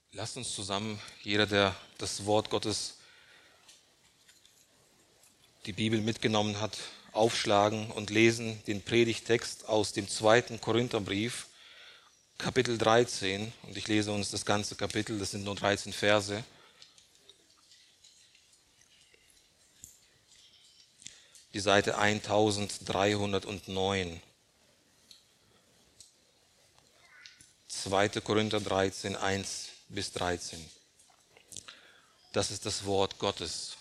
Lasst uns zusammen, jeder, der das Wort Gottes, die Bibel mitgenommen hat, aufschlagen und lesen den Predigttext aus dem 2. Korintherbrief, Kapitel 13. Und ich lese uns das ganze Kapitel, das sind nur 13 Verse. Die Seite 1309. 2. Korinther 13, 1 bis 13. Das ist das Wort Gottes.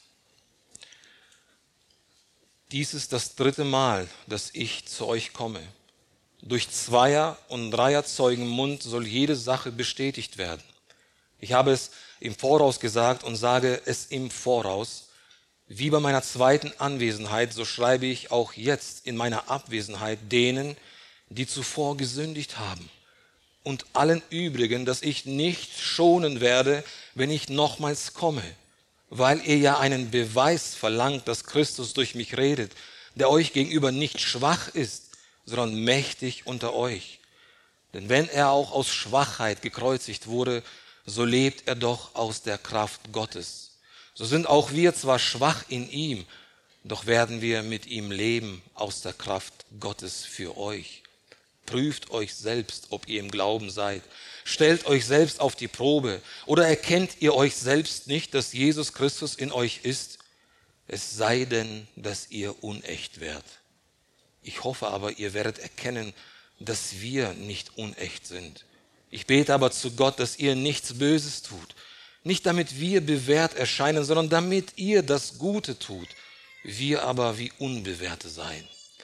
Dies ist das 3. Mal, dass ich zu euch komme. Durch Zweier- und Dreierzeugen Mund soll jede Sache bestätigt werden. Ich habe es im Voraus gesagt und sage es im Voraus. Wie bei meiner zweiten Anwesenheit, so schreibe ich auch jetzt in meiner Abwesenheit denen, die zuvor gesündigt haben. Und allen übrigen, dass ich nicht schonen werde, wenn ich nochmals komme, weil ihr ja einen Beweis verlangt, dass Christus durch mich redet, der euch gegenüber nicht schwach ist, sondern mächtig unter euch. Denn wenn er auch aus Schwachheit gekreuzigt wurde, so lebt er doch aus der Kraft Gottes. So sind auch wir zwar schwach in ihm, doch werden wir mit ihm leben aus der Kraft Gottes für euch. Prüft euch selbst, ob ihr im Glauben seid. Stellt euch selbst auf die Probe. Oder erkennt ihr euch selbst nicht, dass Jesus Christus in euch ist? Es sei denn, dass ihr unecht werdet. Ich hoffe aber, ihr werdet erkennen, dass wir nicht unecht sind. Ich bete aber zu Gott, dass ihr nichts Böses tut. Nicht damit wir bewährt erscheinen, sondern damit ihr das Gute tut. Wir aber wie Unbewährte sein.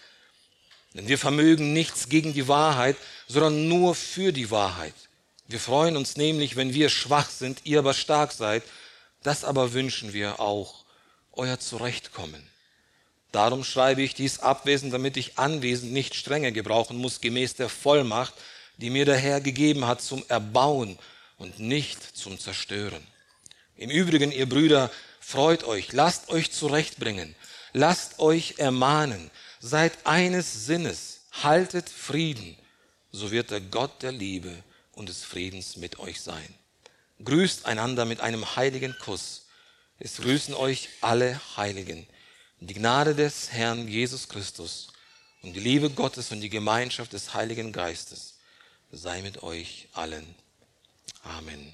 Denn wir vermögen nichts gegen die Wahrheit, sondern nur für die Wahrheit. Wir freuen uns nämlich, wenn wir schwach sind, ihr aber stark seid. Das aber wünschen wir auch, euer Zurechtkommen. Darum schreibe ich dies abwesend, damit ich anwesend nicht strenge gebrauchen muss, gemäß der Vollmacht, die mir der Herr gegeben hat, zum Erbauen und nicht zum Zerstören. Im Übrigen, ihr Brüder, freut euch, lasst euch zurechtbringen, lasst euch ermahnen, seid eines Sinnes, haltet Frieden, so wird der Gott der Liebe und des Friedens mit euch sein. Grüßt einander mit einem heiligen Kuss. Es grüßen euch alle Heiligen. Die Gnade des Herrn Jesus Christus und die Liebe Gottes und die Gemeinschaft des Heiligen Geistes sei mit euch allen. Amen.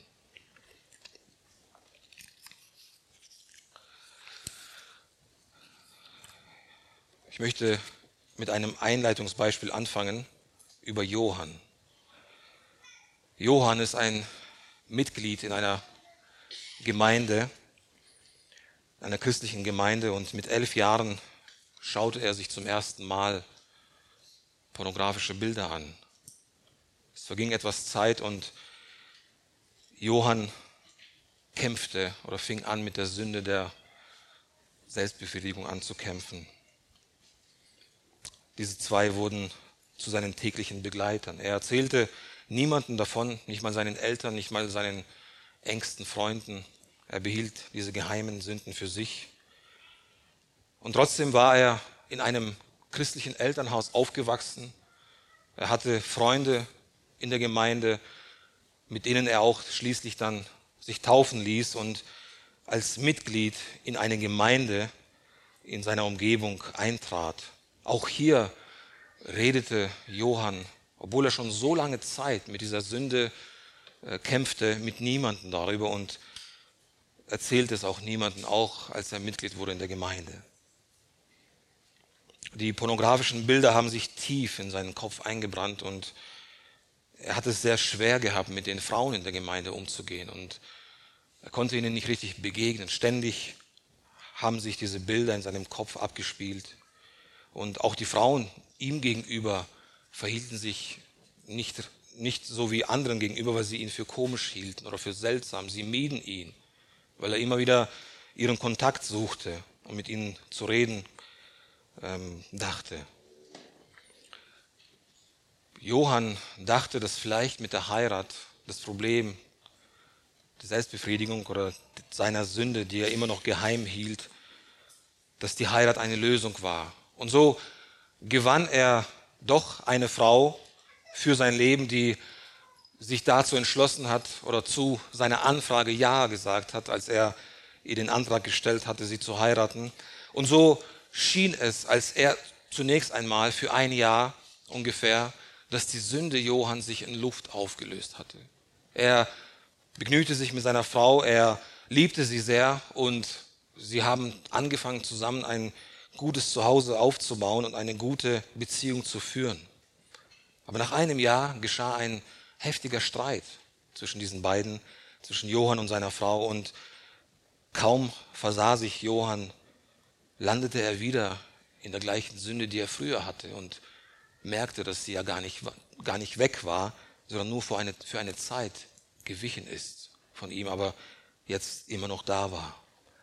Ich möchte mit einem Einleitungsbeispiel anfangen über Johann. Johann ist ein Mitglied in einer Gemeinde, einer christlichen Gemeinde, und mit 11 Jahren schaute er sich zum ersten Mal pornografische Bilder an. Es verging etwas Zeit und Johann kämpfte oder fing an, mit der Sünde der Selbstbefriedigung anzukämpfen. Diese zwei wurden zu seinen täglichen Begleitern. Er erzählte niemandem davon, nicht mal seinen Eltern, nicht mal seinen engsten Freunden. Er behielt diese geheimen Sünden für sich. Und trotzdem war er in einem christlichen Elternhaus aufgewachsen. Er hatte Freunde in der Gemeinde, mit denen er auch schließlich dann sich taufen ließ und als Mitglied in eine Gemeinde in seiner Umgebung eintrat. Auch hier redete Johann, obwohl er schon so lange Zeit mit dieser Sünde kämpfte, mit niemandem darüber und erzählte es auch niemandem, auch als er Mitglied wurde in der Gemeinde. Die pornografischen Bilder haben sich tief in seinen Kopf eingebrannt und er hat es sehr schwer gehabt, mit den Frauen in der Gemeinde umzugehen und er konnte ihnen nicht richtig begegnen. Ständig haben sich diese Bilder in seinem Kopf abgespielt. Und auch die Frauen ihm gegenüber verhielten sich nicht so wie anderen gegenüber, weil sie ihn für komisch hielten oder für seltsam. Sie mieden ihn, weil er immer wieder ihren Kontakt suchte und mit ihnen zu reden dachte. Johann dachte, dass vielleicht mit der Heirat das Problem der Selbstbefriedigung oder seiner Sünde, die er immer noch geheim hielt, dass die Heirat eine Lösung war. Und so gewann er doch eine Frau für sein Leben, die sich dazu entschlossen hat oder zu seiner Anfrage Ja gesagt hat, als er ihr den Antrag gestellt hatte, sie zu heiraten. Und so schien es, als er zunächst einmal für ein Jahr ungefähr, dass die Sünde Johann sich in Luft aufgelöst hatte. Er begnügte sich mit seiner Frau, er liebte sie sehr und sie haben angefangen zusammen ein gutes Zuhause aufzubauen und eine gute Beziehung zu führen. Aber nach einem Jahr geschah ein heftiger Streit zwischen diesen beiden, zwischen Johann und seiner Frau, und kaum versah sich Johann, landete er wieder in der gleichen Sünde, die er früher hatte, und merkte, dass sie ja gar nicht weg war, sondern nur für eine Zeit gewichen ist von ihm, aber jetzt immer noch da war.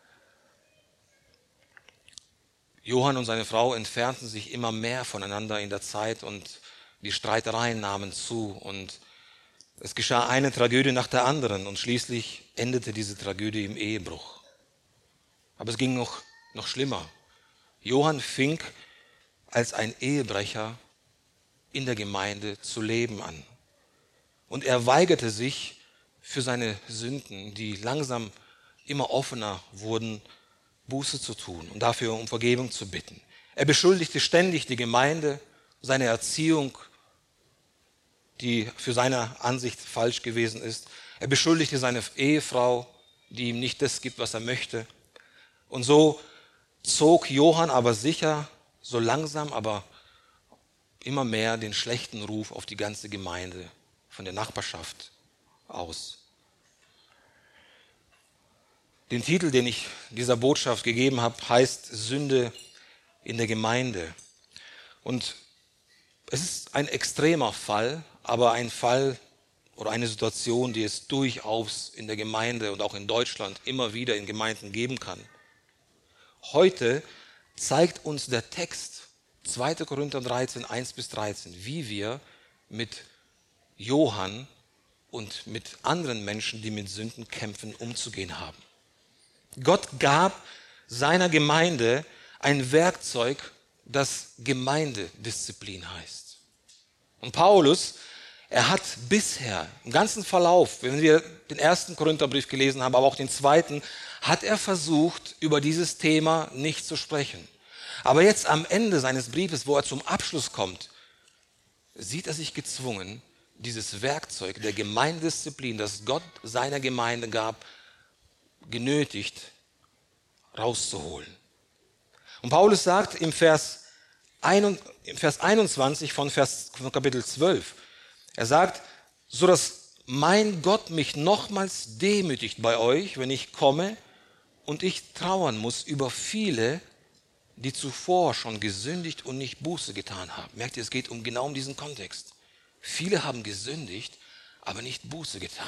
Johann und seine Frau entfernten sich immer mehr voneinander in der Zeit und die Streitereien nahmen zu und es geschah eine Tragödie nach der anderen und schließlich endete diese Tragödie im Ehebruch. Aber es ging noch schlimmer. Johann fing als ein Ehebrecher in der Gemeinde zu leben an. Und er weigerte sich für seine Sünden, die langsam immer offener wurden, Buße zu tun und dafür um Vergebung zu bitten. Er beschuldigte ständig die Gemeinde, seine Erziehung, die für seine Ansicht falsch gewesen ist. Er beschuldigte seine Ehefrau, die ihm nicht das gibt, was er möchte. Und so zog Johann aber sicher, so langsam, aber immer mehr den schlechten Ruf auf die ganze Gemeinde von der Nachbarschaft aus. Den Titel, den ich dieser Botschaft gegeben habe, heißt Sünde in der Gemeinde. Und es ist ein extremer Fall, aber ein Fall oder eine Situation, die es durchaus in der Gemeinde und auch in Deutschland immer wieder in Gemeinden geben kann. Heute zeigt uns der Text 2. Korinther 13, 1-13, wie wir mit Johann und mit anderen Menschen, die mit Sünden kämpfen, umzugehen haben. Gott gab seiner Gemeinde ein Werkzeug, das Gemeindedisziplin heißt. Und Paulus, er hat bisher im ganzen Verlauf, wenn wir den 1. Korintherbrief gelesen haben, aber auch den 2., hat er versucht, über dieses Thema nicht zu sprechen. Aber jetzt am Ende seines Briefes, wo er zum Abschluss kommt, sieht er sich gezwungen, dieses Werkzeug der Gemeindedisziplin, das Gott seiner Gemeinde gab, genötigt rauszuholen. Und Paulus sagt im Vers 21 von Kapitel 12, er sagt, so dass mein Gott mich nochmals demütigt bei euch, wenn ich komme und ich trauern muss über viele, die zuvor schon gesündigt und nicht Buße getan haben. Merkt ihr, es geht genau um diesen Kontext. Viele haben gesündigt, aber nicht Buße getan.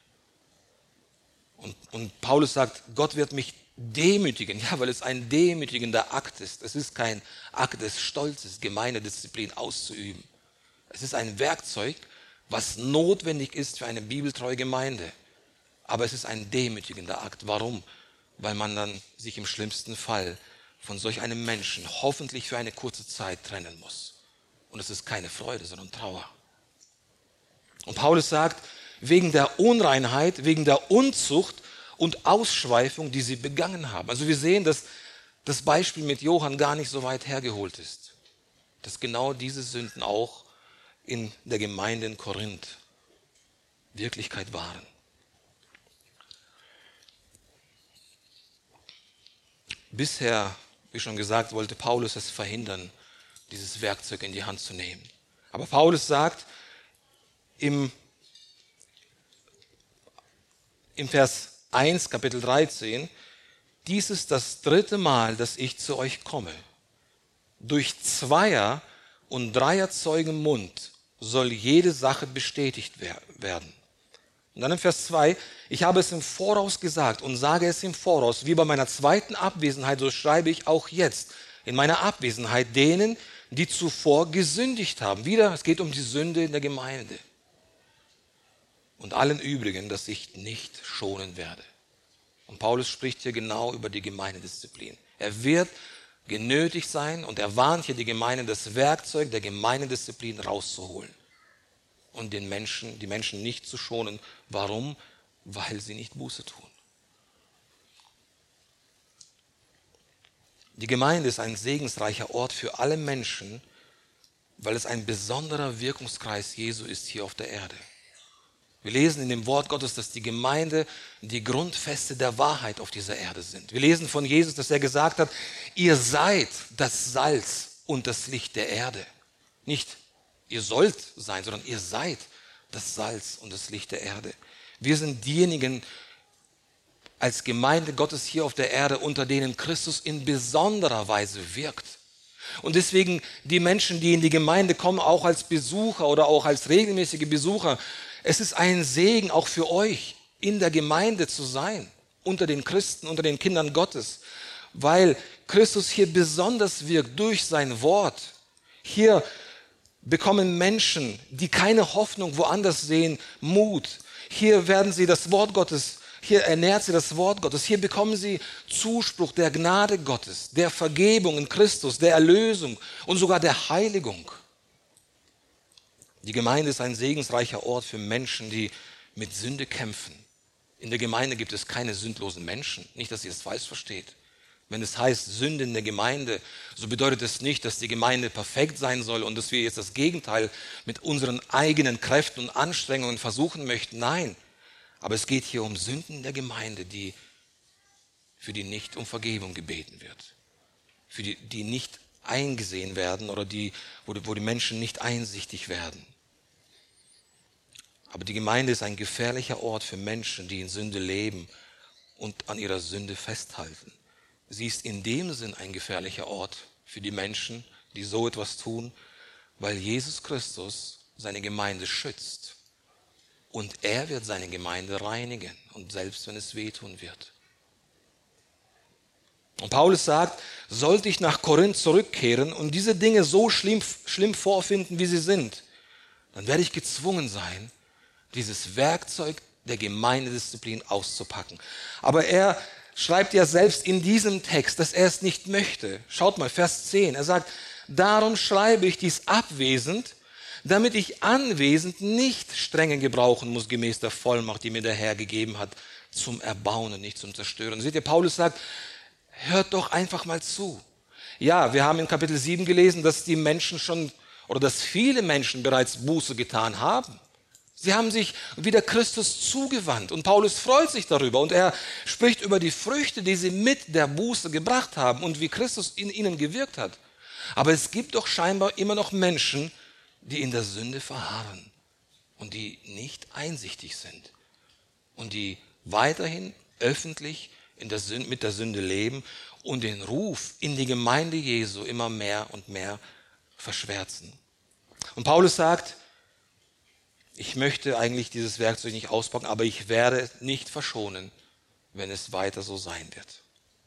Und Paulus sagt, Gott wird mich demütigen, ja, weil es ein demütigender Akt ist. Es ist kein Akt des Stolzes, Gemeindedisziplin auszuüben. Es ist ein Werkzeug, was notwendig ist für eine bibeltreue Gemeinde. Aber es ist ein demütigender Akt. Warum? Weil man dann sich im schlimmsten Fall von solch einem Menschen hoffentlich für eine kurze Zeit trennen muss. Und es ist keine Freude, sondern Trauer. Und Paulus sagt, wegen der Unreinheit, wegen der Unzucht und Ausschweifung, die sie begangen haben. Also wir sehen, dass das Beispiel mit Johann gar nicht so weit hergeholt ist. Dass genau diese Sünden auch in der Gemeinde in Korinth Wirklichkeit waren. Bisher, wie schon gesagt, wollte Paulus es verhindern, dieses Werkzeug in die Hand zu nehmen. Aber Paulus sagt im Vers 1, Kapitel 13, dies ist das 3. Mal, dass ich zu euch komme. Durch 2er und 3er Zeugen Mund soll jede Sache bestätigt werden. Und dann im Vers 2, ich habe es im Voraus gesagt und sage es im Voraus, wie bei meiner zweiten Abwesenheit, so schreibe ich auch jetzt in meiner Abwesenheit denen, die zuvor gesündigt haben. Wieder, es geht um die Sünde in der Gemeinde. Und allen übrigen, dass ich nicht schonen werde. Und Paulus spricht hier genau über die Gemeindedisziplin. Er wird genötigt sein und er warnt hier die Gemeinde, das Werkzeug der Gemeindedisziplin rauszuholen. und die Menschen nicht zu schonen. Warum? Weil sie nicht Buße tun. Die Gemeinde ist ein segensreicher Ort für alle Menschen, weil es ein besonderer Wirkungskreis Jesu ist hier auf der Erde. Wir lesen in dem Wort Gottes, dass die Gemeinde die Grundfeste der Wahrheit auf dieser Erde sind. Wir lesen von Jesus, dass er gesagt hat, ihr seid das Salz und das Licht der Erde. Nicht ihr sollt sein, sondern ihr seid das Salz und das Licht der Erde. Wir sind diejenigen als Gemeinde Gottes hier auf der Erde, unter denen Christus in besonderer Weise wirkt. Und deswegen die Menschen, die in die Gemeinde kommen, auch als Besucher oder auch als regelmäßige Besucher, es ist ein Segen auch für euch, in der Gemeinde zu sein, unter den Christen, unter den Kindern Gottes, weil Christus hier besonders wirkt durch sein Wort. Hier bekommen Menschen, die keine Hoffnung woanders sehen, Mut. Hier werden sie das Wort Gottes, hier ernährt sie das Wort Gottes, hier bekommen sie Zuspruch der Gnade Gottes, der Vergebung in Christus, der Erlösung und sogar der Heiligung. Die Gemeinde ist ein segensreicher Ort für Menschen, die mit Sünde kämpfen. In der Gemeinde gibt es keine sündlosen Menschen. Nicht, dass ihr es falsch versteht. Wenn es heißt Sünde in der Gemeinde, so bedeutet es nicht, dass die Gemeinde perfekt sein soll und dass wir jetzt das Gegenteil mit unseren eigenen Kräften und Anstrengungen versuchen möchten. Nein, aber es geht hier um Sünden in der Gemeinde, für die nicht um Vergebung gebeten wird. Für die nicht eingesehen werden oder wo die Menschen nicht einsichtig werden. Aber die Gemeinde ist ein gefährlicher Ort für Menschen, die in Sünde leben und an ihrer Sünde festhalten. Sie ist in dem Sinn ein gefährlicher Ort für die Menschen, die so etwas tun, weil Jesus Christus seine Gemeinde schützt. Und er wird seine Gemeinde reinigen, und selbst wenn es wehtun wird. Und Paulus sagt, sollte ich nach Korinth zurückkehren und diese Dinge so schlimm vorfinden, wie sie sind, dann werde ich gezwungen sein, dieses Werkzeug der Gemeindedisziplin auszupacken. Aber er schreibt ja selbst in diesem Text, dass er es nicht möchte. Schaut mal, Vers 10. Er sagt, darum schreibe ich dies abwesend, damit ich anwesend nicht strenge gebrauchen muss, gemäß der Vollmacht, die mir der Herr gegeben hat, zum Erbauen und nicht zum Zerstören. Seht ihr, Paulus sagt, hört doch einfach mal zu. Ja, wir haben in Kapitel 7 gelesen, dass die Menschen dass viele Menschen bereits Buße getan haben. Sie haben sich wieder Christus zugewandt und Paulus freut sich darüber und er spricht über die Früchte, die sie mit der Buße gebracht haben und wie Christus in ihnen gewirkt hat. Aber es gibt doch scheinbar immer noch Menschen, die in der Sünde verharren und die nicht einsichtig sind und die weiterhin öffentlich mit der Sünde leben und den Ruf in die Gemeinde Jesu immer mehr und mehr verschwärzen. Und Paulus sagt, ich möchte eigentlich dieses Werkzeug nicht auspacken, aber ich werde es nicht verschonen, wenn es weiter so sein wird.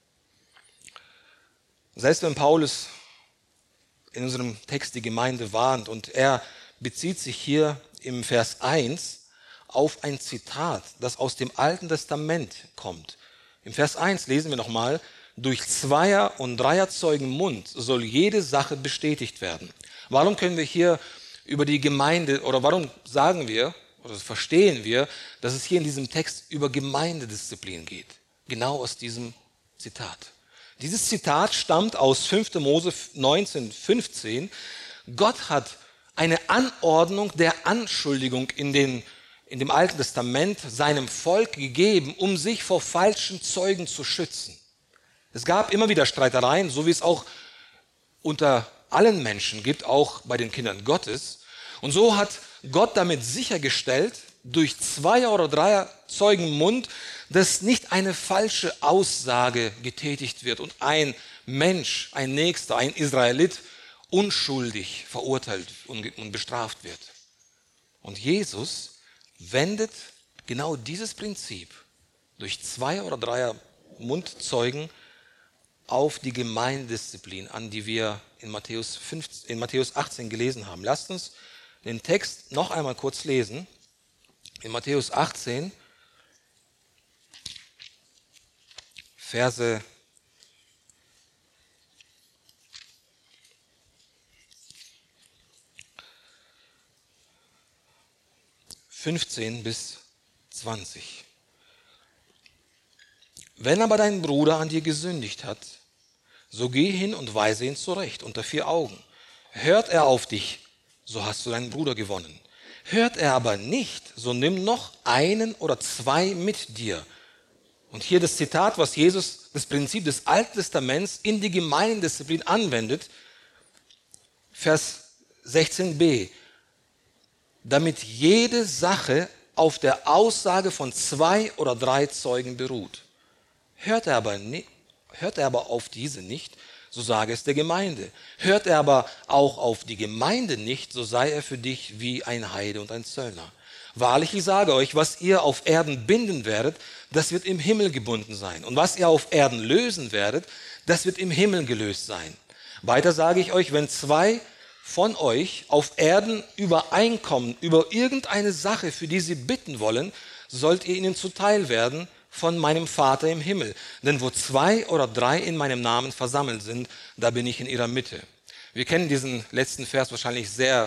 Selbst wenn Paulus in unserem Text die Gemeinde warnt und er bezieht sich hier im Vers 1 auf ein Zitat, das aus dem Alten Testament kommt. Im Vers 1 lesen wir nochmal, durch Zweier- und Dreierzeugen Mund soll jede Sache bestätigt werden. Warum können wir hier über die Gemeinde, oder warum sagen wir, oder verstehen wir, dass es hier in diesem Text über Gemeindedisziplin geht? Genau aus diesem Zitat. Dieses Zitat stammt aus 5. Mose 19,15. Gott hat eine Anordnung der Anschuldigung in dem Alten Testament seinem Volk gegeben, um sich vor falschen Zeugen zu schützen. Es gab immer wieder Streitereien, so wie es auch unter allen Menschen gibt, auch bei den Kindern Gottes. Und so hat Gott damit sichergestellt, durch Zweier- oder Dreier-Zeugen Mund, dass nicht eine falsche Aussage getätigt wird und ein Mensch, ein Nächster, ein Israelit unschuldig verurteilt und bestraft wird. Und Jesus wendet genau dieses Prinzip durch Zweier- oder Dreier Mundzeugen auf die Gemeindedisziplin an, die wir in Matthäus 18 gelesen haben. Lasst uns den Text noch einmal kurz lesen. In Matthäus 18, Verse 15 bis 20. Wenn aber dein Bruder an dir gesündigt hat, so geh hin und weise ihn zurecht unter 4 Augen. Hört er auf dich, so hast du deinen Bruder gewonnen. Hört er aber nicht, so nimm noch einen oder 2 mit dir. Und hier das Zitat, was Jesus, das Prinzip des Alten Testaments in die Gemeindendisziplin anwendet, Vers 16b. Damit jede Sache auf der Aussage von 2 oder 3 Zeugen beruht. Hört er aber auf diese nicht, so sage es der Gemeinde. Hört er aber auch auf die Gemeinde nicht, so sei er für dich wie ein Heide und ein Zöllner. Wahrlich, ich sage euch, was ihr auf Erden binden werdet, das wird im Himmel gebunden sein. Und was ihr auf Erden lösen werdet, das wird im Himmel gelöst sein. Weiter sage ich euch, wenn 2 von euch auf Erden übereinkommen über irgendeine Sache, für die sie bitten wollen, sollt ihr ihnen zuteil werden von meinem Vater im Himmel. Denn wo 2 oder 3 in meinem Namen versammelt sind, da bin ich in ihrer Mitte. Wir kennen diesen letzten Vers wahrscheinlich sehr,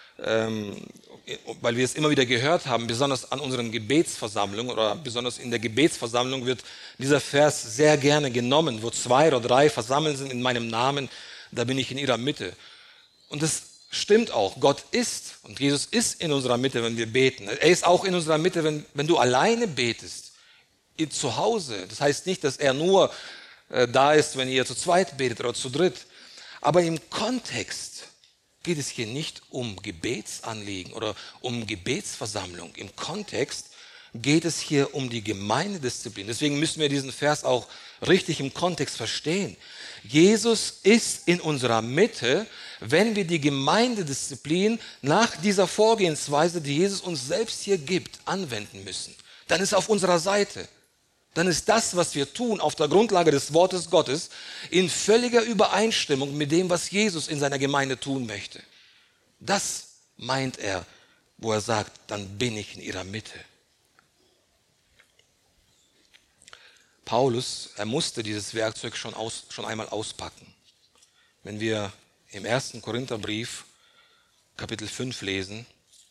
weil wir es immer wieder gehört haben, besonders an unseren Gebetsversammlungen oder besonders in der Gebetsversammlung wird dieser Vers sehr gerne genommen. Wo 2 oder 3 versammelt sind in meinem Namen, da bin ich in ihrer Mitte. Und das stimmt auch. Gott ist und Jesus ist in unserer Mitte, wenn wir beten. Er ist auch in unserer Mitte, wenn du alleine betest. Zu Hause. Das heißt nicht, dass er nur da ist, wenn ihr zu zweit betet oder zu dritt. Aber im Kontext geht es hier nicht um Gebetsanliegen oder um Gebetsversammlung. Im Kontext geht es hier um die Gemeindedisziplin. Deswegen müssen wir diesen Vers auch richtig im Kontext verstehen. Jesus ist in unserer Mitte, wenn wir die Gemeindedisziplin nach dieser Vorgehensweise, die Jesus uns selbst hier gibt, anwenden müssen. Dann ist er auf unserer Seite. Dann ist das, was wir tun, auf der Grundlage des Wortes Gottes, in völliger Übereinstimmung mit dem, was Jesus in seiner Gemeinde tun möchte. Das meint er, wo er sagt, dann bin ich in ihrer Mitte. Paulus, er musste dieses Werkzeug schon einmal auspacken. Wenn wir im 1. Korintherbrief, Kapitel 5 lesen,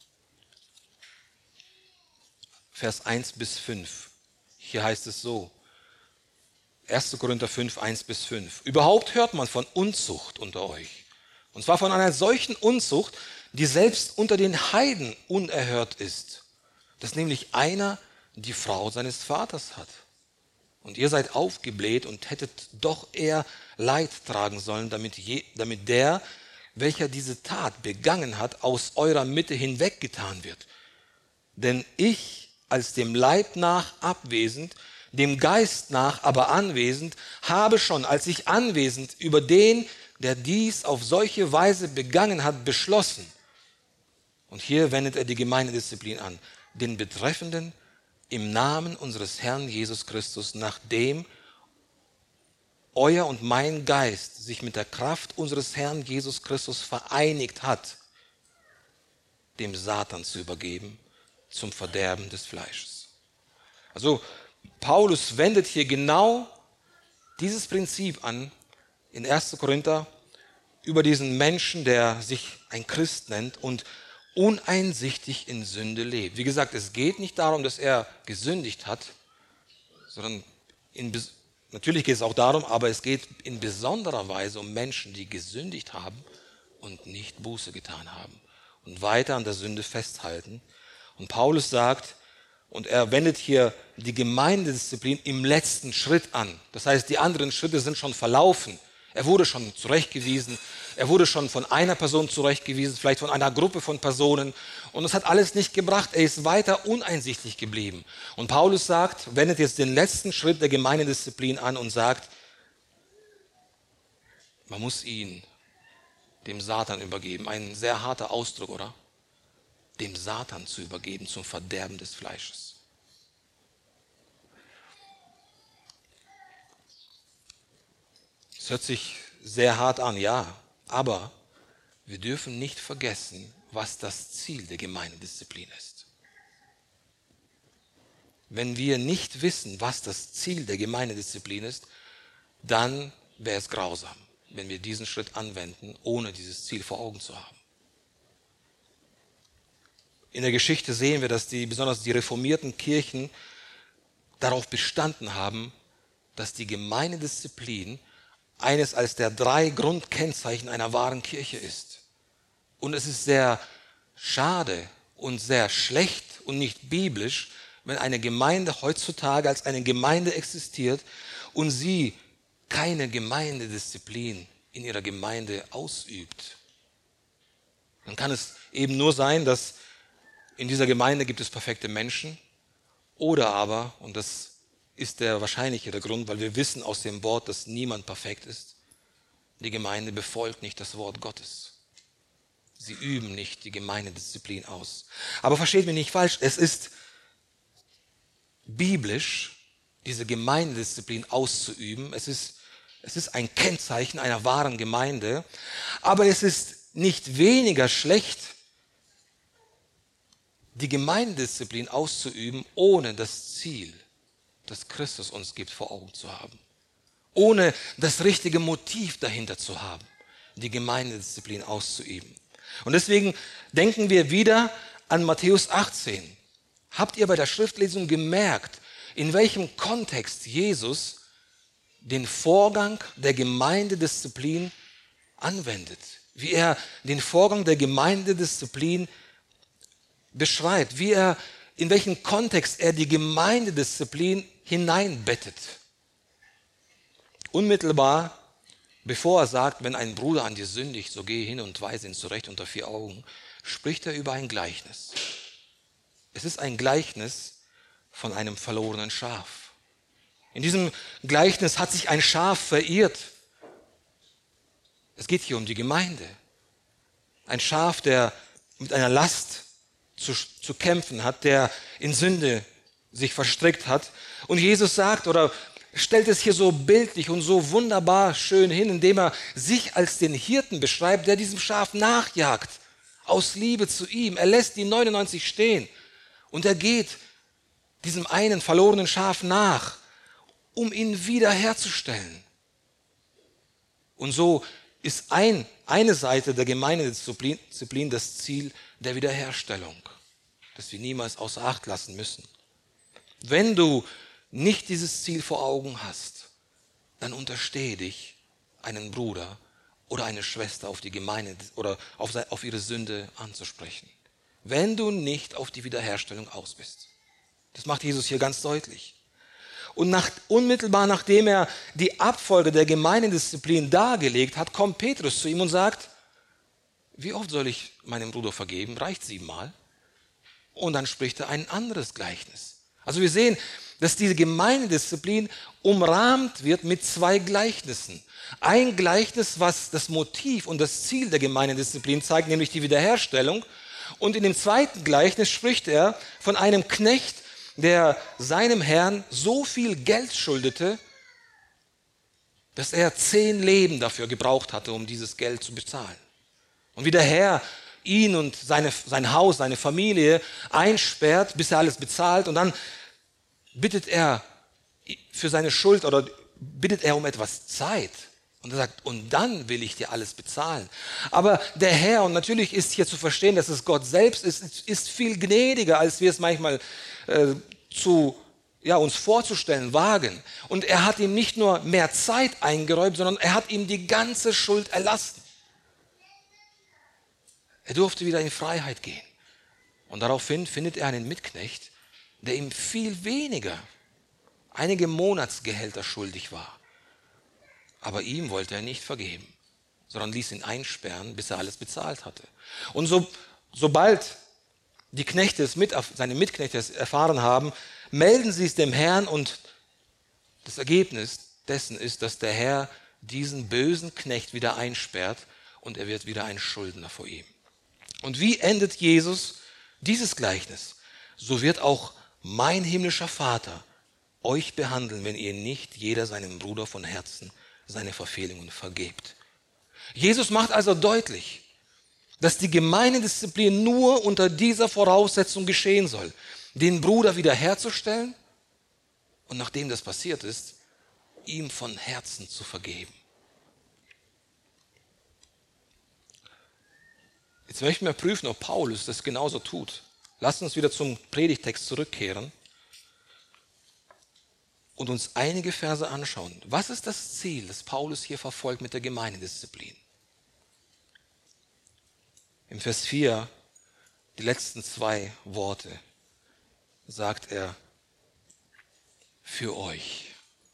Vers 1 bis 5. Hier heißt es so, 1. Korinther 5, 1 bis 5. Überhaupt hört man von Unzucht unter euch. Und zwar von einer solchen Unzucht, die selbst unter den Heiden unerhört ist. Dass nämlich einer die Frau seines Vaters hat. Und ihr seid aufgebläht und hättet doch eher Leid tragen sollen, damit der, welcher diese Tat begangen hat, aus eurer Mitte hinweggetan wird. Denn ich, als dem Leib nach abwesend, dem Geist nach aber anwesend, habe schon, als ich anwesend über den, der dies auf solche Weise begangen hat, beschlossen. Und hier wendet er die Gemeindedisziplin an. Den Betreffenden im Namen unseres Herrn Jesus Christus, nachdem euer und mein Geist sich mit der Kraft unseres Herrn Jesus Christus vereinigt hat, dem Satan zu übergeben, zum Verderben des Fleisches. Also Paulus wendet hier genau dieses Prinzip an in 1. Korinther über diesen Menschen, der sich ein Christ nennt und uneinsichtig in Sünde lebt. Wie gesagt, es geht nicht darum, dass er gesündigt hat, sondern natürlich geht es auch darum, aber es geht in besonderer Weise um Menschen, die gesündigt haben und nicht Buße getan haben und weiter an der Sünde festhalten. Und Paulus sagt, und er wendet hier die Gemeindedisziplin im letzten Schritt an. Das heißt, die anderen Schritte sind schon verlaufen. Er wurde schon zurechtgewiesen, er wurde schon von einer Person zurechtgewiesen, vielleicht von einer Gruppe von Personen. Und es hat alles nicht gebracht, er ist weiter uneinsichtig geblieben. Und Paulus sagt, wendet jetzt den letzten Schritt der Gemeindedisziplin an und sagt, man muss ihn dem Satan übergeben. Ein sehr harter Ausdruck, oder? Dem Satan zu übergeben zum Verderben des Fleisches. Es hört sich sehr hart an, ja, aber wir dürfen nicht vergessen, was das Ziel der Gemeindedisziplin ist. Wenn wir nicht wissen, was das Ziel der Gemeindedisziplin ist, dann wäre es grausam, wenn wir diesen Schritt anwenden, ohne dieses Ziel vor Augen zu haben. In der Geschichte sehen wir, dass besonders die reformierten Kirchen darauf bestanden haben, dass die Gemeindedisziplin eines als der 3 Grundkennzeichen einer wahren Kirche ist. Und es ist sehr schade und sehr schlecht und nicht biblisch, wenn eine Gemeinde heutzutage als eine Gemeinde existiert und sie keine Gemeindedisziplin in ihrer Gemeinde ausübt. Dann kann es eben nur sein, dass in dieser Gemeinde gibt es perfekte Menschen oder aber, und das ist der wahrscheinlichere Grund, weil wir wissen aus dem Wort, dass niemand perfekt ist, die Gemeinde befolgt nicht das Wort Gottes. Sie üben nicht die Gemeindedisziplin aus. Aber versteht mich nicht falsch, es ist biblisch, diese Gemeindedisziplin auszuüben. Es ist ein Kennzeichen einer wahren Gemeinde, aber es ist nicht weniger schlecht, die Gemeindedisziplin auszuüben, ohne das Ziel, das Christus uns gibt, vor Augen zu haben. Ohne das richtige Motiv dahinter zu haben, die Gemeindedisziplin auszuüben. Und deswegen denken wir wieder an Matthäus 18. Habt ihr bei der Schriftlesung gemerkt, in welchem Kontext Jesus den Vorgang der Gemeindedisziplin anwendet? Wie er den Vorgang der Gemeindedisziplin beschreibt, in welchen Kontext er die Gemeindedisziplin hineinbettet. Unmittelbar, bevor er sagt, wenn ein Bruder an dir sündigt, so geh hin und weise ihn zurecht unter 4 Augen, spricht er über ein Gleichnis. Es ist ein Gleichnis von einem verlorenen Schaf. In diesem Gleichnis hat sich ein Schaf verirrt. Es geht hier um die Gemeinde. Ein Schaf, der mit einer Last zu kämpfen hat, der in Sünde sich verstrickt hat. Und Jesus sagt oder stellt es hier so bildlich und so wunderbar schön hin, indem er sich als den Hirten beschreibt, der diesem Schaf nachjagt, aus Liebe zu ihm. Er lässt die 99 stehen und er geht diesem einen verlorenen Schaf nach, um ihn wiederherzustellen. Und so ist eine Seite der Gemeindedisziplin das Ziel der Wiederherstellung, das wir niemals außer Acht lassen müssen. Wenn du nicht dieses Ziel vor Augen hast, dann unterstehe dich, einen Bruder oder eine Schwester auf die Gemeinde oder auf ihre Sünde anzusprechen. Wenn du nicht auf die Wiederherstellung aus bist. Das macht Jesus hier ganz deutlich. Und unmittelbar nachdem er die Abfolge der Gemeindedisziplin dargelegt hat, kommt Petrus zu ihm und sagt, wie oft soll ich meinem Bruder vergeben? Reicht 7-mal? Und dann spricht er ein anderes Gleichnis. Also wir sehen, dass diese Gemeindedisziplin umrahmt wird mit 2 Gleichnissen. Ein Gleichnis, was das Motiv und das Ziel der Gemeindedisziplin zeigt, nämlich die Wiederherstellung. Und in dem zweiten Gleichnis spricht er von einem Knecht, der seinem Herrn so viel Geld schuldete, dass er 10 Leben dafür gebraucht hatte, um dieses Geld zu bezahlen. Und wie der Herr ihn und sein Haus, seine Familie einsperrt, bis er alles bezahlt, und dann bittet er für seine Schuld oder bittet er um etwas Zeit. Und er sagt, und dann will ich dir alles bezahlen. Aber der Herr, und natürlich ist hier zu verstehen, dass es Gott selbst ist viel gnädiger, als wir es manchmal uns vorzustellen wagen. Und er hat ihm nicht nur mehr Zeit eingeräumt, sondern er hat ihm die ganze Schuld erlassen. Er durfte wieder in Freiheit gehen. Und daraufhin findet er einen Mitknecht, der ihm viel weniger, einige Monatsgehälter schuldig war. Aber ihm wollte er nicht vergeben, sondern ließ ihn einsperren, bis er alles bezahlt hatte. Und sobald die Knechte seine Mitknechte es erfahren haben, melden sie es dem Herrn, und das Ergebnis dessen ist, dass der Herr diesen bösen Knecht wieder einsperrt und er wird wieder ein Schuldner vor ihm. Und wie endet Jesus dieses Gleichnis? So wird auch mein himmlischer Vater euch behandeln, wenn ihr nicht jeder seinem Bruder von Herzen seine Verfehlungen vergebt. Jesus macht also deutlich, dass die Gemeindedisziplin nur unter dieser Voraussetzung geschehen soll, den Bruder wiederherzustellen und nachdem das passiert ist, ihm von Herzen zu vergeben. Jetzt möchten wir prüfen, ob Paulus das genauso tut. Lasst uns wieder zum Predigtext zurückkehren und uns einige Verse anschauen. Was ist das Ziel, das Paulus hier verfolgt mit der Gemeindedisziplin? Im Vers 4, die letzten 2 Worte, sagt er, für euch.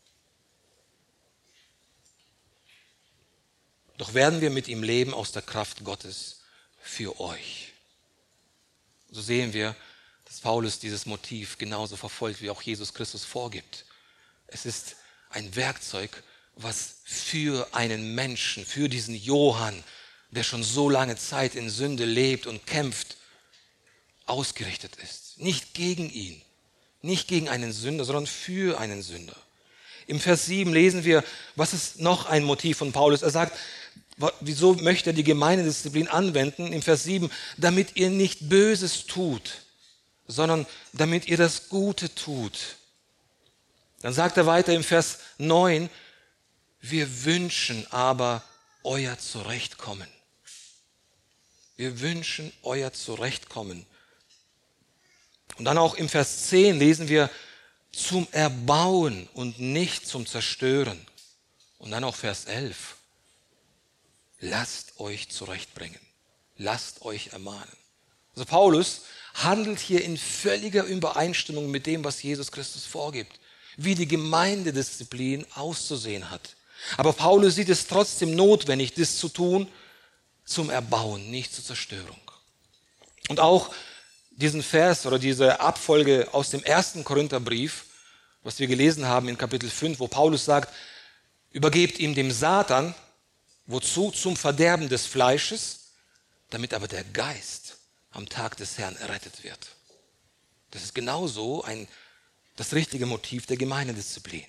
Doch werden wir mit ihm leben aus der Kraft Gottes für euch. So sehen wir, dass Paulus dieses Motiv genauso verfolgt, wie auch Jesus Christus vorgibt. Es ist ein Werkzeug, was für einen Menschen, für diesen Johann, der schon so lange Zeit in Sünde lebt und kämpft, ausgerichtet ist. Nicht gegen ihn, nicht gegen einen Sünder, sondern für einen Sünder. Im Vers 7 lesen wir, was ist noch ein Motiv von Paulus? Er sagt, wieso möchte er die Gemeindedisziplin anwenden? Im Vers 7, damit ihr nicht Böses tut, sondern damit ihr das Gute tut. Dann sagt er weiter im Vers 9, wir wünschen aber euer Zurechtkommen. Wir wünschen euer Zurechtkommen. Und dann auch im Vers 10 lesen wir, zum Erbauen und nicht zum Zerstören. Und dann auch Vers 11, lasst euch zurechtbringen, lasst euch ermahnen. Also Paulus handelt hier in völliger Übereinstimmung mit dem, was Jesus Christus vorgibt, wie die Gemeindedisziplin auszusehen hat. Aber Paulus sieht es trotzdem notwendig, das zu tun, zum Erbauen, nicht zur Zerstörung. Und auch diesen Vers oder diese Abfolge aus dem 1. Korintherbrief, was wir gelesen haben in Kapitel 5, wo Paulus sagt, übergebt ihm dem Satan, wozu? Zum Verderben des Fleisches, damit aber der Geist am Tag des Herrn errettet wird. Das ist genauso das richtige Motiv der Gemeindedisziplin.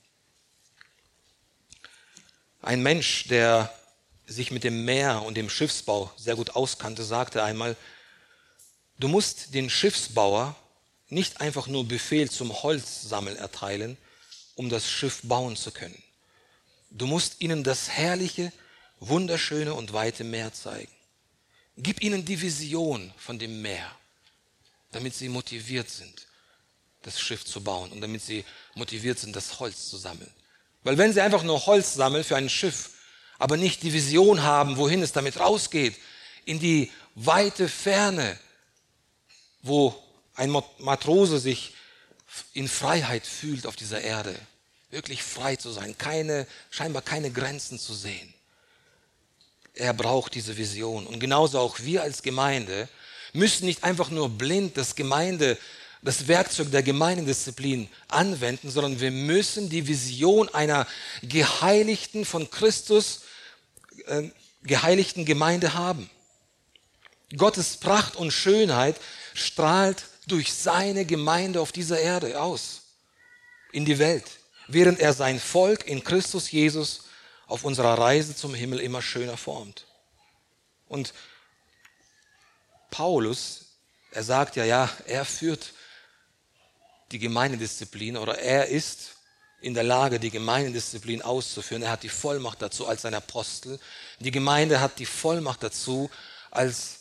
Ein Mensch, der sich mit dem Meer und dem Schiffsbau sehr gut auskannte, sagte einmal, du musst den Schiffsbauer nicht einfach nur Befehl zum Holzsammeln erteilen, um das Schiff bauen zu können. Du musst ihnen das herrliche, wunderschöne und weite Meer zeigen. Gib ihnen die Vision von dem Meer, damit sie motiviert sind, das Schiff zu bauen und damit sie motiviert sind, das Holz zu sammeln. Weil wenn sie einfach nur Holz sammeln für ein Schiff, aber nicht die Vision haben, wohin es damit rausgeht, in die weite Ferne, wo ein Matrose sich in Freiheit fühlt auf dieser Erde, wirklich frei zu sein, scheinbar keine Grenzen zu sehen. Er braucht diese Vision. Und genauso auch wir als Gemeinde müssen nicht einfach nur blind das Werkzeug der Gemeindedisziplin anwenden, sondern wir müssen die Vision einer geheiligten, von Christus geheiligten Gemeinde haben. Gottes Pracht und Schönheit strahlt durch seine Gemeinde auf dieser Erde aus, in die Welt, während er sein Volk in Christus Jesus auf unserer Reise zum Himmel immer schöner formt. Und Paulus, er sagt ja, er führt die Gemeindedisziplin oder er ist in der Lage, die Gemeindedisziplin auszuführen. Er hat die Vollmacht dazu als ein Apostel. Die Gemeinde hat die Vollmacht dazu als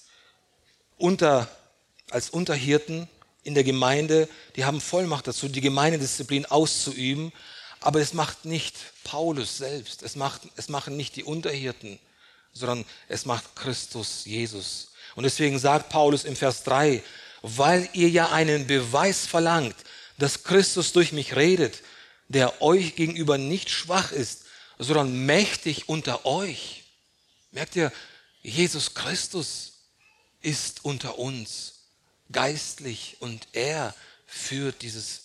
Unterhirten in der Gemeinde. Die haben Vollmacht dazu, die Gemeindedisziplin auszuüben. Aber es macht nicht Paulus selbst. Es machen nicht die Unterhirten, sondern es macht Christus Jesus. Und deswegen sagt Paulus im Vers 3, weil ihr ja einen Beweis verlangt, dass Christus durch mich redet, der euch gegenüber nicht schwach ist, sondern mächtig unter euch. Merkt ihr, Jesus Christus ist unter uns, geistlich, und er führt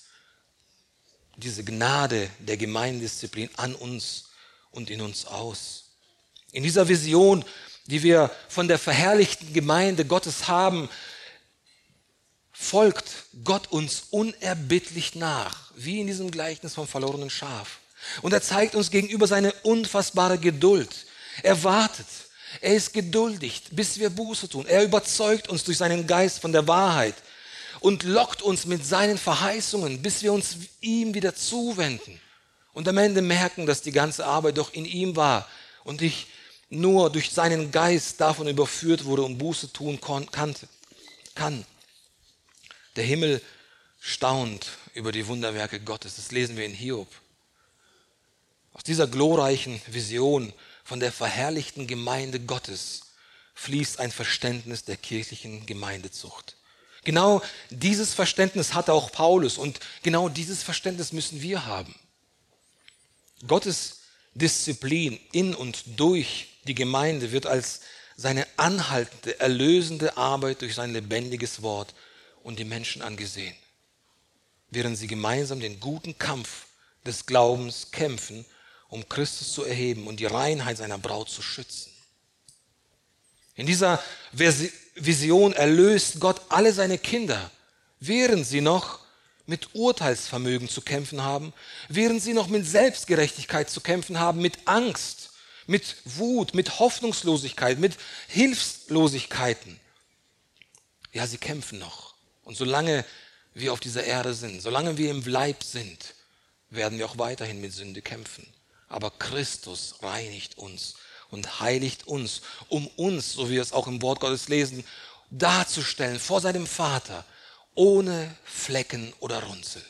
diese Gnade der Gemeindedisziplin an uns und in uns aus. In dieser Vision, die wir von der verherrlichten Gemeinde Gottes haben, folgt Gott uns unerbittlich nach, wie in diesem Gleichnis vom verlorenen Schaf. Und er zeigt uns gegenüber seine unfassbare Geduld. Er wartet, er ist geduldig, bis wir Buße tun. Er überzeugt uns durch seinen Geist von der Wahrheit und lockt uns mit seinen Verheißungen, bis wir uns ihm wieder zuwenden. Und am Ende merken, dass die ganze Arbeit doch in ihm war und ich nur durch seinen Geist davon überführt wurde und Buße tun kann. Der Himmel staunt über die Wunderwerke Gottes. Das lesen wir in Hiob. Aus dieser glorreichen Vision von der verherrlichten Gemeinde Gottes fließt ein Verständnis der kirchlichen Gemeindezucht. Genau dieses Verständnis hatte auch Paulus und genau dieses Verständnis müssen wir haben. Gottes Disziplin in und durch die Gemeinde wird als seine anhaltende, erlösende Arbeit durch sein lebendiges Wort und die Menschen angesehen, während sie gemeinsam den guten Kampf des Glaubens kämpfen, um Christus zu erheben und die Reinheit seiner Braut zu schützen. In dieser Vision erlöst Gott alle seine Kinder, während sie noch mit Urteilsvermögen zu kämpfen haben, während sie noch mit Selbstgerechtigkeit zu kämpfen haben, mit Angst, mit Wut, mit Hoffnungslosigkeit, mit Hilflosigkeiten. Ja, sie kämpfen noch. Und solange wir auf dieser Erde sind, solange wir im Leib sind, werden wir auch weiterhin mit Sünde kämpfen. Aber Christus reinigt uns und heiligt uns, um uns, so wie wir es auch im Wort Gottes lesen, darzustellen vor seinem Vater, ohne Flecken oder Runzel.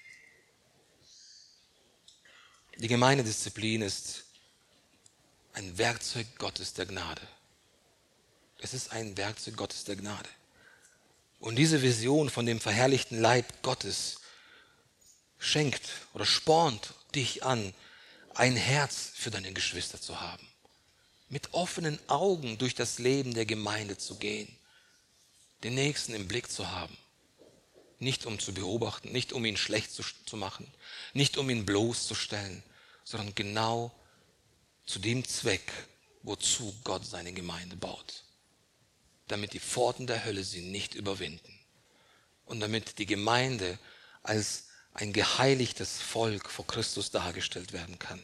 Die Gemeindedisziplin ist ein Werkzeug Gottes der Gnade. Es ist ein Werkzeug Gottes der Gnade. Und diese Vision von dem verherrlichten Leib Gottes schenkt oder spornt dich an, ein Herz für deine Geschwister zu haben. Mit offenen Augen durch das Leben der Gemeinde zu gehen. Den Nächsten im Blick zu haben. Nicht um zu beobachten, nicht um ihn schlecht zu machen, nicht um ihn bloßzustellen, sondern genau zu dem Zweck, wozu Gott seine Gemeinde baut. Damit die Pforten der Hölle sie nicht überwinden. Und damit die Gemeinde als ein geheiligtes Volk vor Christus dargestellt werden kann.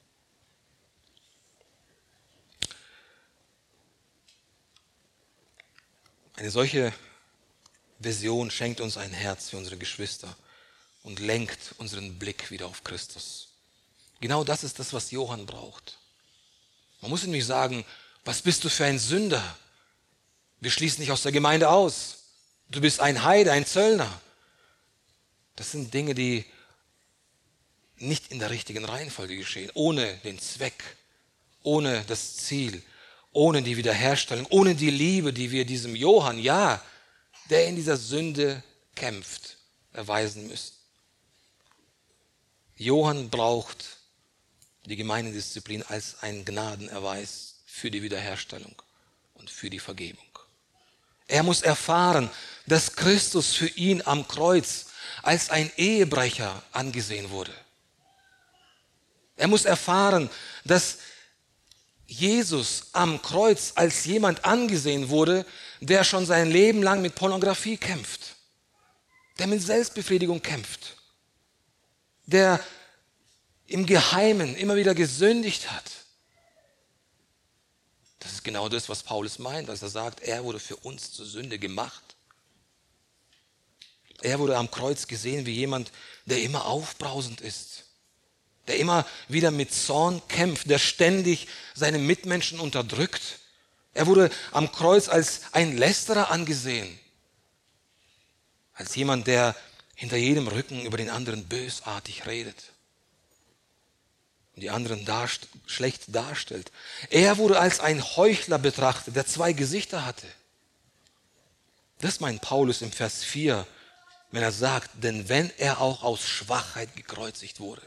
Eine solche Vision schenkt uns ein Herz für unsere Geschwister und lenkt unseren Blick wieder auf Christus. Genau das ist das, was Johann braucht. Man muss ihm nicht sagen, was bist du für ein Sünder? Wir schließen dich aus der Gemeinde aus. Du bist ein Heide, ein Zöllner. Das sind Dinge, die nicht in der richtigen Reihenfolge geschehen, ohne den Zweck, ohne das Ziel, ohne die Wiederherstellung, ohne die Liebe, die wir diesem Johann, ja, der in dieser Sünde kämpft, erweisen müssen. Johann braucht die Gemeindedisziplin als einen Gnadenerweis für die Wiederherstellung und für die Vergebung. Er muss erfahren, dass Christus für ihn am Kreuz als ein Ehebrecher angesehen wurde. Er muss erfahren, dass Jesus am Kreuz als jemand angesehen wurde, der schon sein Leben lang mit Pornografie kämpft, der mit Selbstbefriedigung kämpft, der im Geheimen immer wieder gesündigt hat. Das ist genau das, was Paulus meint, als er sagt, er wurde für uns zur Sünde gemacht. Er wurde am Kreuz gesehen wie jemand, der immer aufbrausend ist, der immer wieder mit Zorn kämpft, der ständig seine Mitmenschen unterdrückt. Er wurde am Kreuz als ein Lästerer angesehen, als jemand, der hinter jedem Rücken über den anderen bösartig redet und die anderen schlecht darstellt. Er wurde als ein Heuchler betrachtet, der zwei Gesichter hatte. Das meint Paulus im Vers 4, wenn er sagt, denn wenn er auch aus Schwachheit gekreuzigt wurde.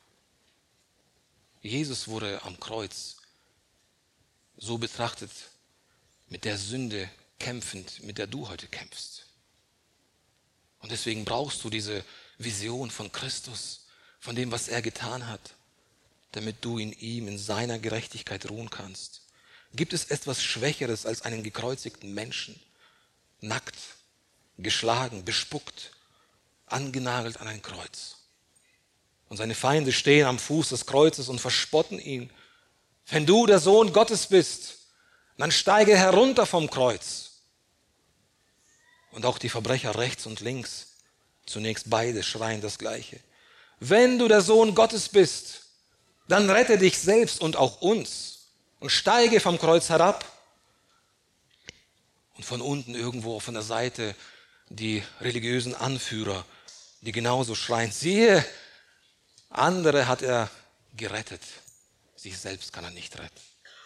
Jesus wurde am Kreuz so betrachtet, mit der Sünde kämpfend, mit der du heute kämpfst. Und deswegen brauchst du diese Vision von Christus, von dem, was er getan hat, damit du in ihm, in seiner Gerechtigkeit ruhen kannst. Gibt es etwas Schwächeres als einen gekreuzigten Menschen? Nackt, geschlagen, bespuckt, angenagelt an ein Kreuz. Und seine Feinde stehen am Fuß des Kreuzes und verspotten ihn. Wenn du der Sohn Gottes bist, dann steige herunter vom Kreuz. Und auch die Verbrecher rechts und links, zunächst beide schreien das Gleiche. Wenn du der Sohn Gottes bist, dann rette dich selbst und auch uns und steige vom Kreuz herab. Und von unten irgendwo von der Seite die religiösen Anführer, die genauso schreien, siehe, andere hat er gerettet, sich selbst kann er nicht retten.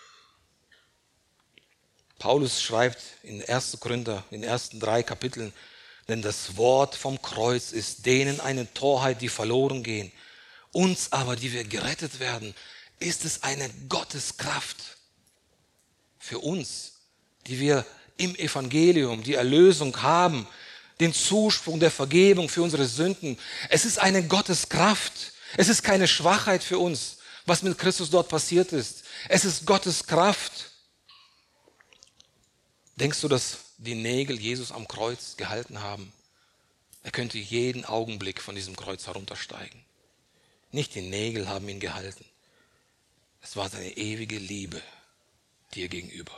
Paulus schreibt in 1. Korinther, in den ersten 3 Kapiteln, denn das Wort vom Kreuz ist denen eine Torheit, die verloren gehen. Uns aber, die wir gerettet werden, ist es eine Gotteskraft. Für uns, die wir im Evangelium die Erlösung haben, den Zusprung der Vergebung für unsere Sünden. Es ist eine Gotteskraft. Es ist keine Schwachheit für uns, was mit Christus dort passiert ist. Es ist Gottes Kraft. Denkst du, dass die Nägel Jesus am Kreuz gehalten haben? Er könnte jeden Augenblick von diesem Kreuz heruntersteigen. Nicht die Nägel haben ihn gehalten. Es war seine ewige Liebe dir gegenüber.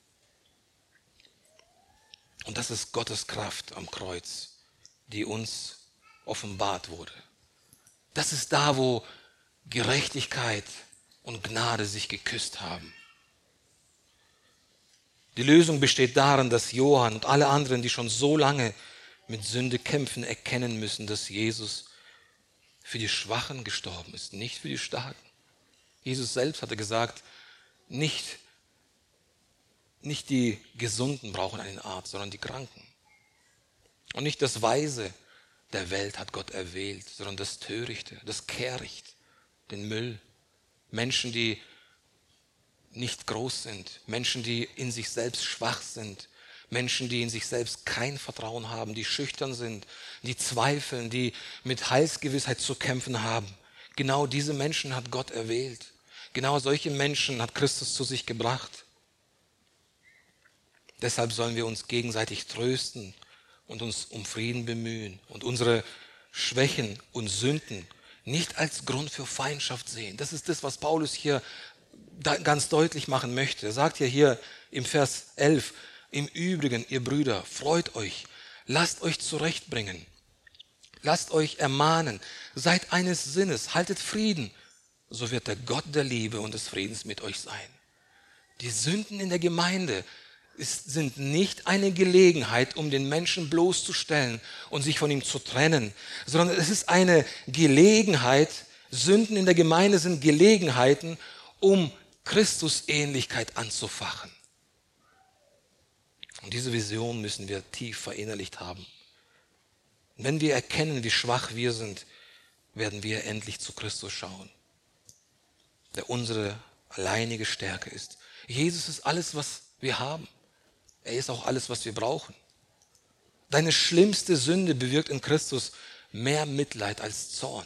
Und das ist Gottes Kraft am Kreuz, die uns offenbart wurde. Das ist da, wo Gerechtigkeit und Gnade sich geküsst haben. Die Lösung besteht darin, dass Johann und alle anderen, die schon so lange mit Sünde kämpfen, erkennen müssen, dass Jesus für die Schwachen gestorben ist, nicht für die Starken. Jesus selbst hatte gesagt, nicht die Gesunden brauchen einen Arzt, sondern die Kranken. Und nicht das Weise der Welt hat Gott erwählt, sondern das Törichte, das Kehricht, den Müll. Menschen, die nicht groß sind, Menschen, die in sich selbst schwach sind, Menschen, die in sich selbst kein Vertrauen haben, die schüchtern sind, die zweifeln, die mit Heilsgewissheit zu kämpfen haben. Genau diese Menschen hat Gott erwählt. Genau solche Menschen hat Christus zu sich gebracht. Deshalb sollen wir uns gegenseitig trösten und uns um Frieden bemühen und unsere Schwächen und Sünden nicht als Grund für Feindschaft sehen. Das ist das, was Paulus hier ganz deutlich machen möchte. Er sagt ja hier im Vers 11, im Übrigen, ihr Brüder, freut euch, lasst euch zurechtbringen, lasst euch ermahnen, seid eines Sinnes, haltet Frieden, so wird der Gott der Liebe und des Friedens mit euch sein. Die Sünden in der Gemeinde sind nicht eine Gelegenheit, um den Menschen bloßzustellen und sich von ihm zu trennen, sondern es ist eine Gelegenheit, Sünden in der Gemeinde sind Gelegenheiten, um Christusähnlichkeit anzufachen. Und diese Vision müssen wir tief verinnerlicht haben. Und wenn wir erkennen, wie schwach wir sind, werden wir endlich zu Christus schauen, der unsere alleinige Stärke ist. Jesus ist alles, was wir haben. Er ist auch alles, was wir brauchen. Deine schlimmste Sünde bewirkt in Christus mehr Mitleid als Zorn.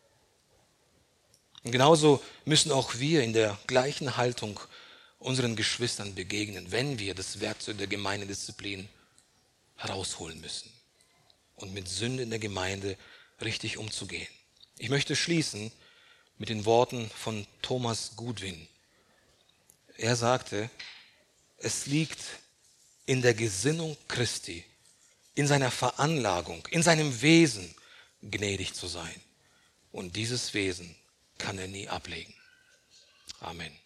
Und genauso müssen auch wir in der gleichen Haltung unseren Geschwistern begegnen, wenn wir das Werkzeug der Gemeindedisziplin herausholen müssen und mit Sünde in der Gemeinde richtig umzugehen. Ich möchte schließen mit den Worten von Thomas Goodwin. Er sagte, es liegt in der Gesinnung Christi, in seiner Veranlagung, in seinem Wesen, gnädig zu sein. Und dieses Wesen kann er nie ablegen. Amen.